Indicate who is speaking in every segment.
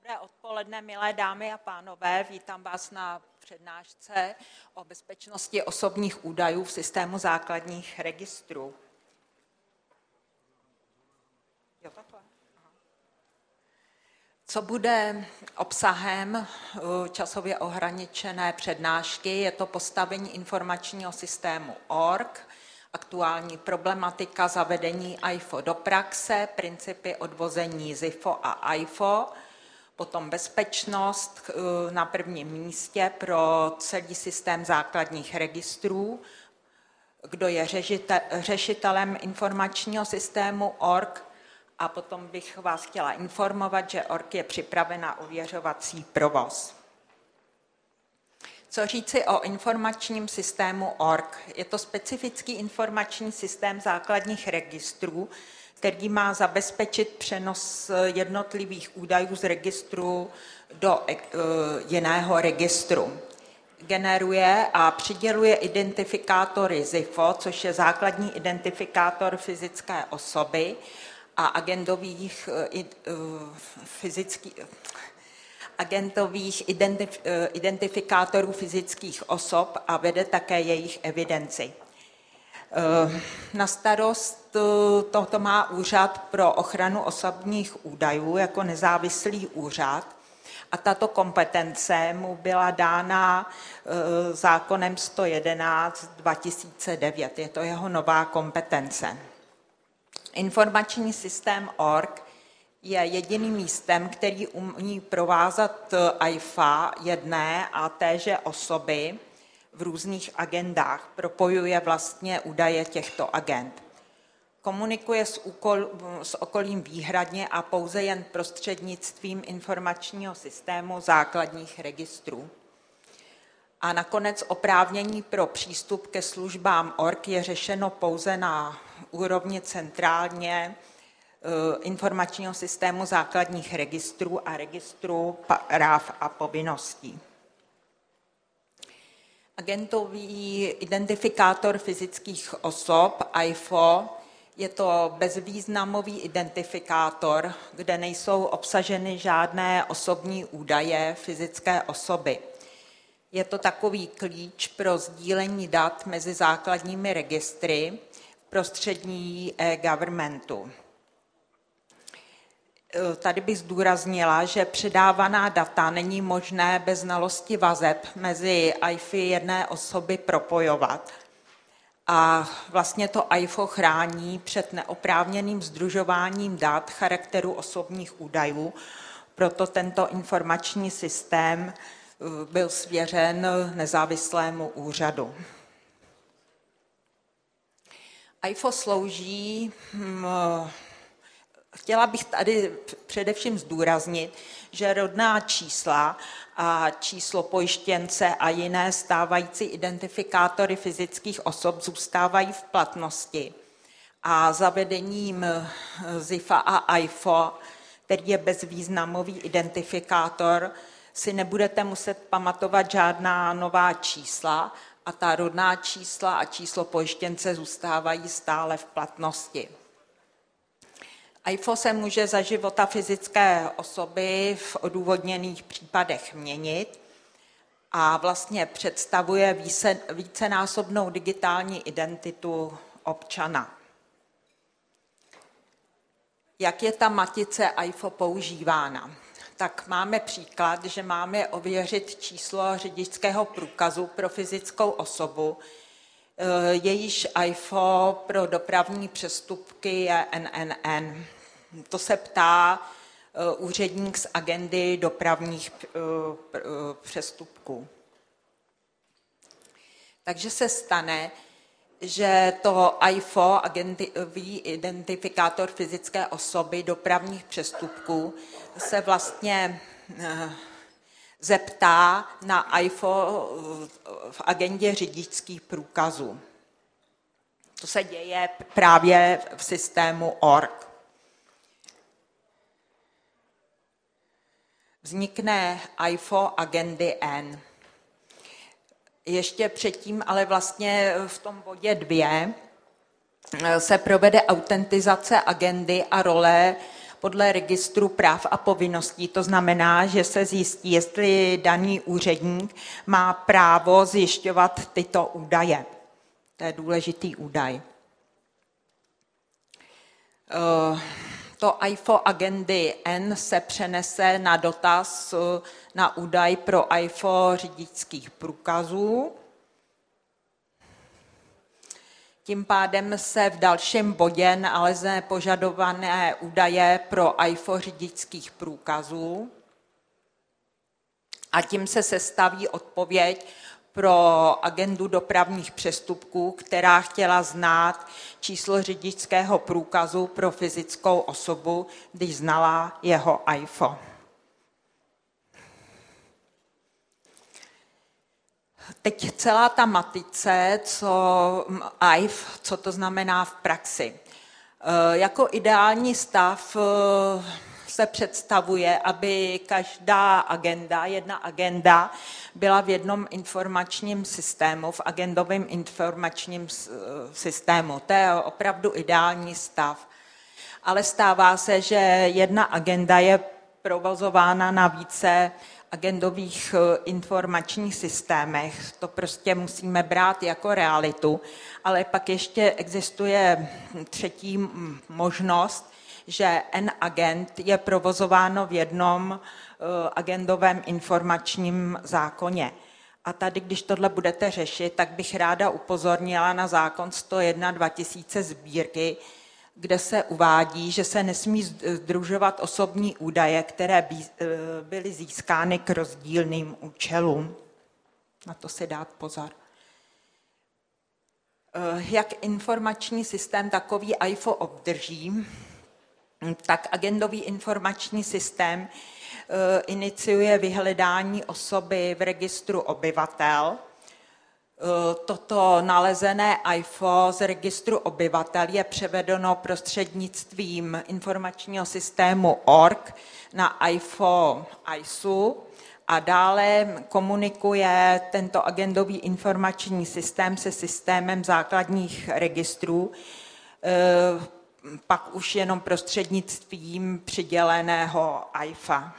Speaker 1: Dobré odpoledne, milé dámy a pánové. Vítám vás na přednášce o bezpečnosti osobních údajů v systému základních registrů. Co bude obsahem časově ohraničené přednášky, je to postavení informačního systému ORG, aktuální problematika zavedení AIFO do praxe, principy odvození ZIFO a AIFO, potom bezpečnost na prvním místě pro celý systém základních registrů, kdo je řešitelem informačního systému ORG, a potom bych vás chtěla informovat, že ORG je připraven na ověřovací provoz. Co říci o informačním systému ORG? Je to specifický informační systém základních registrů, který má zabezpečit přenos jednotlivých údajů z registru do jiného registru. Generuje a přiděluje identifikátory ZIFO, což je základní identifikátor fyzické osoby, a agendových identifikátorů fyzických osob a vede také jejich evidenci. Na starost toto má Úřad pro ochranu osobních údajů jako nezávislý úřad a tato kompetence mu byla dána zákonem 111/2009. Je to jeho nová kompetence. Informační systém ORG je jediným místem, který umí provázat AIFA jedné a téže osoby v různých agendách. Propojuje vlastně údaje těchto agend. Komunikuje s okolím výhradně a pouze jen prostřednictvím informačního systému základních registrů. A nakonec oprávnění pro přístup ke službám ORG je řešeno pouze na úrovni centrálně informačního systému základních registrů a registru práv a povinností. Agentový identifikátor fyzických osob AIFO je to bezvýznamový identifikátor, kde nejsou obsaženy žádné osobní údaje fyzické osoby. Je to takový klíč pro sdílení dat mezi základními registry v prostředí e-governmentu. Tady bych zdůraznila, že předávaná data není možné bez znalosti vazeb mezi AIFy jedné osoby propojovat. A vlastně to AIFO chrání před neoprávněným sdružováním dat charakteru osobních údajů, proto tento informační systém byl svěřen nezávislému úřadu. AIFO slouží, chtěla bych tady především zdůraznit, že rodná čísla a číslo pojištěnce a jiné stávající identifikátory fyzických osob zůstávají v platnosti. A zavedením ZIFA a AIFO, který je bezvýznamový identifikátor, si nebudete muset pamatovat žádná nová čísla a ta rodná čísla a číslo pojištěnce zůstávají stále v platnosti. AIFO se může za života fyzické osoby v odůvodněných případech měnit a vlastně představuje vícenásobnou digitální identitu občana. Jak je ta matice AIFO používána? Tak máme příklad, že máme ověřit číslo řidičského průkazu pro fyzickou osobu, jejíž AIFO pro dopravní přestupky je NNN. To se ptá úředník z agendy dopravních přestupků. Takže se stane, že to AIFO, agendový identifikátor fyzické osoby dopravních přestupků, se vlastně zeptá na AIFO v agendě řidičských průkazů. To se děje právě v systému ORG. Vznikne AIFO agendy N. Ještě předtím, ale vlastně v tom bodě 2 se provede autentizace agendy a role podle registru práv a povinností. To znamená, že se zjistí, jestli daný úředník má právo zjišťovat tyto údaje. To je důležitý údaj. To AIFO agendy N se přenese na dotaz na údaj pro AIFO řidičských průkazů. Tím pádem se v dalším bodě nalezne požadované údaje pro AIFO řidičských průkazů a tím se sestaví odpověď pro agendu dopravních přestupků, která chtěla znát číslo řidičského průkazu pro fyzickou osobu, když znala jeho AIFO. Teď celá ta matice, co to znamená v praxi. Jako ideální stav se představuje, aby každá agenda, jedna agenda byla v jednom informačním systému, v agendovém informačním systému. To je opravdu ideální stav. Ale stává se, že jedna agenda je provozována na více agendových informačních systémech. To prostě musíme brát jako realitu, ale pak ještě existuje třetí možnost, že N-agent je provozováno v jednom agendovém informačním zákoně. A tady, když tohle budete řešit, tak bych ráda upozornila na zákon 101/2000 sbírky, kde se uvádí, že se nesmí sdružovat osobní údaje, které byly získány k rozdílným účelům. Na to si dát pozor. Jak informační systém takový AIFO obdrží, tak agendový informační systém iniciuje vyhledání osoby v registru obyvatel. Toto nalezené AIFO z registru obyvatel je převedeno prostřednictvím informačního systému ORG na AIFO ISU a dále komunikuje tento agendový informační systém se systémem základních registrů, pak už jenom prostřednictvím přiděleného AIFA.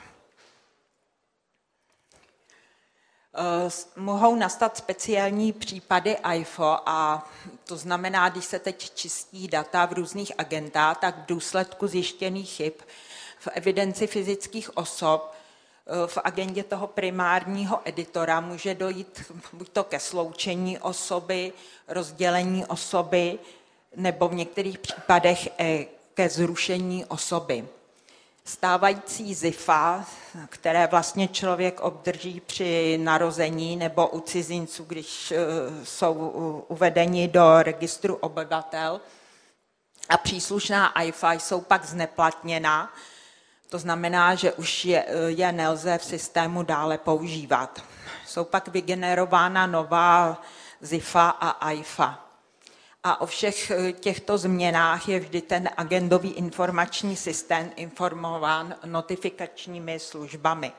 Speaker 1: Mohou nastat speciální případy AIFO a to znamená, když se teď čistí data v různých agendách, tak v důsledku zjištěných chyb v evidenci fyzických osob v agendě toho primárního editora může dojít buď to ke sloučení osoby, rozdělení osoby, nebo v některých případech ke zrušení osoby. Stávající ZIFA, které vlastně člověk obdrží při narození nebo u cizinců, když jsou uvedeni do registru obyvatel, a příslušná AIFA jsou pak zneplatněna, to znamená, že už je nelze v systému dále používat. Jsou pak vygenerována nová ZIFA a AIFA. A o všech těchto změnách je vždy ten agendový informační systém informován notifikačními službami.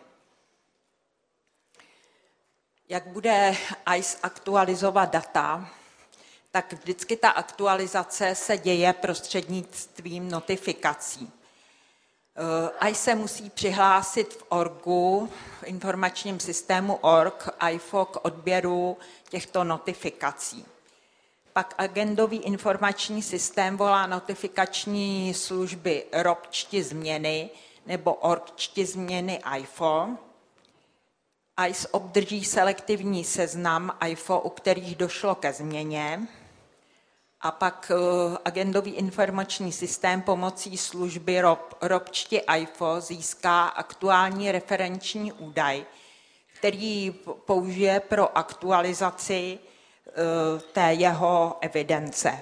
Speaker 1: Jak bude AIS aktualizovat data, tak vždycky ta aktualizace se děje prostřednictvím notifikací. AIS se musí přihlásit v ORGu, v informačním systému ORG, AIFO k odběru těchto notifikací. Pak agendový informační systém volá notifikační služby ROP-čti změny nebo ORG-čti změny AIFO. AIS obdrží selektivní seznam AIFO, u kterých došlo ke změně. A pak agendový informační systém pomocí služby ROP-čti AIFO získá aktuální referenční údaj, který použije pro aktualizaci té jeho evidence.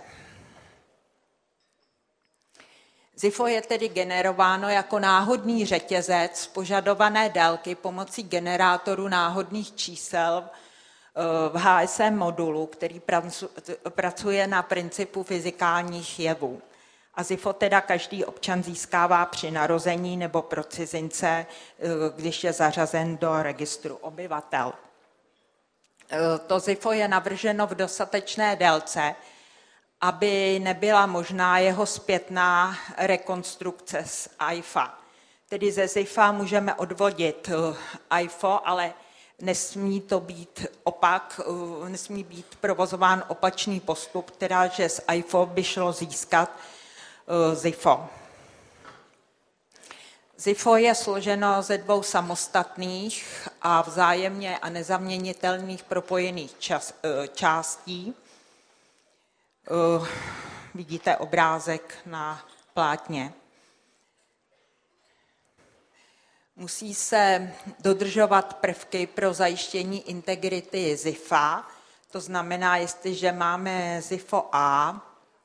Speaker 1: ZIFO je tedy generováno jako náhodný řetězec požadované délky pomocí generátoru náhodných čísel v HSM modulu, který pracuje na principu fyzikálních jevů. A ZIFO teda každý občan získává při narození nebo pro cizince, když je zařazen do registru obyvatel. To ZIFO je navrženo v dostatečné délce, aby nebyla možná jeho zpětná rekonstrukce z AIFA. Tedy ze ZIFA můžeme odvodit AIFO, ale nesmí to být opak, nesmí být provozován opačný postup, teda že z AIFO by šlo získat ZIFO. ZIFO je složeno ze dvou samostatných a vzájemně a nezaměnitelných propojených částí. Vidíte obrázek na plátně. Musí se dodržovat prvky pro zajištění integrity ZIFA, to znamená, jestliže máme ZIFO A,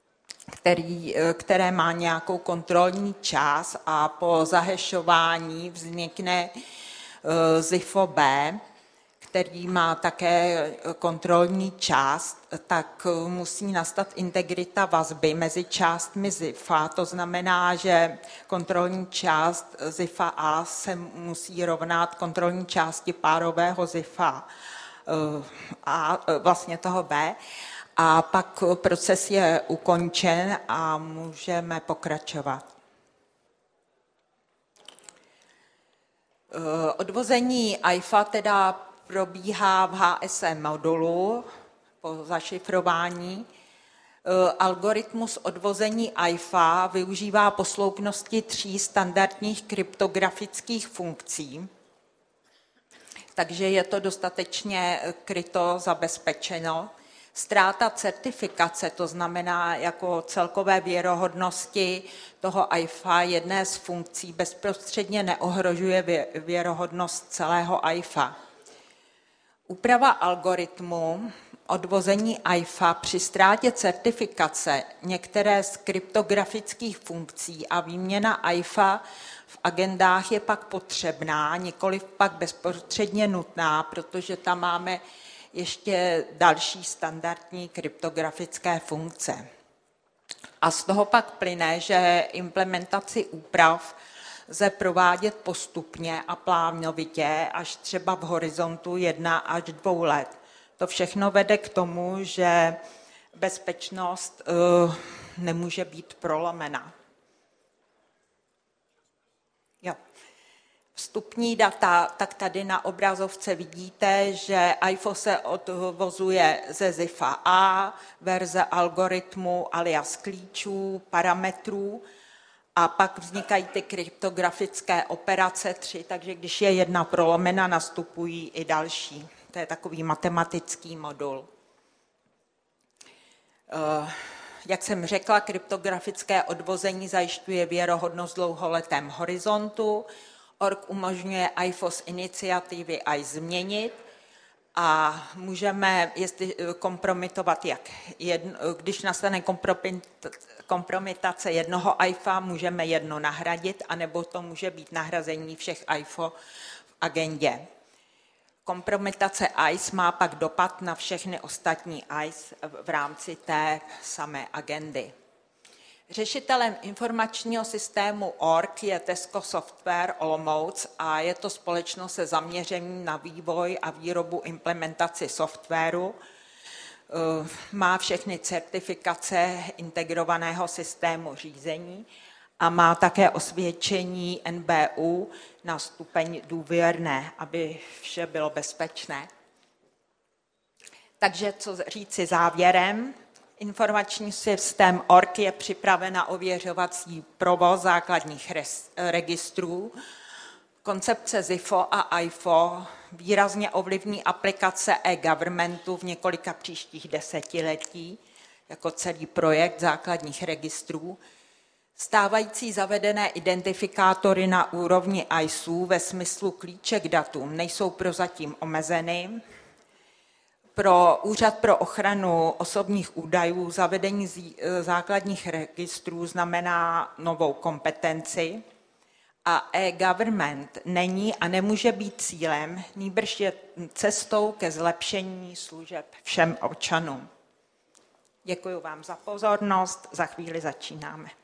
Speaker 1: které má nějakou kontrolní část a po zahešování vznikne ZIFO B, který má také kontrolní část, tak musí nastat integrita vazby mezi částmi ZIFA. To znamená, že kontrolní část ZIFA A se musí rovnat kontrolní části párového ZIFA A, vlastně toho B. A pak proces je ukončen a můžeme pokračovat. Odvození AIFA teda probíhá v HSM modulu po zašifrování. Algoritmus odvození AIFA využívá posloupnosti 3 standardních kryptografických funkcí, takže je to dostatečně kryto zabezpečeno. Ztráta certifikace, to znamená jako celkové věrohodnosti toho AIFA, jedné z funkcí bezprostředně neohrožuje věrohodnost celého AIFA. Úprava algoritmu odvození AIFA při ztrátě certifikace některé z kryptografických funkcí a výměna AIFA v agendách je pak potřebná, nikoliv pak bezprostředně nutná, protože tam máme ještě další standardní kryptografické funkce. A z toho pak plyne, že implementaci úprav lze provádět postupně a plánovitě až třeba v horizontu 1 až 2 let. To všechno vede k tomu, že bezpečnost nemůže být prolomena. Jo. Vstupní data, tak tady na obrazovce vidíte, že AIFO se odvozuje ze ZIFA A, verze algoritmu alias klíčů, parametrů, a pak vznikají ty kryptografické operace 3, takže když je jedna prolomena, nastupují i další. To je takový matematický modul. Jak jsem řekla, kryptografické odvození zajišťuje věrohodnost v dlouholetém horizontu. ORG umožňuje AIFO z iniciativy AI změnit a můžeme kompromitovat, když nastane kompromitace jednoho AIFA, můžeme jedno nahradit, anebo to může být nahrazení všech AIFO v agendě. Kompromitace ICE má pak dopad na všechny ostatní ICE v rámci té samé agendy. Řešitelem informačního systému ORG je Tesco Software Olomouc a je to společnost se zaměřením na vývoj a výrobu implementaci softwaru. Má všechny certifikace integrovaného systému řízení a má také osvědčení NBÚ na stupeň důvěrné, aby vše bylo bezpečné. Takže co říci závěrem? Informační systém ORG je připraven na ověřovací provoz základních registrů. Koncepce ZIFO a AIFO výrazně ovlivní aplikace e-governmentu v několika příštích desetiletí jako celý projekt základních registrů. Stávající zavedené identifikátory na úrovni ISU ve smyslu klíče k datům nejsou prozatím omezeny. Pro Úřad pro ochranu osobních údajů zavedení základních registrů znamená novou kompetenci a e-government není a nemůže být cílem, nýbrž je cestou ke zlepšení služeb všem občanům. Děkuji vám za pozornost, za chvíli začínáme.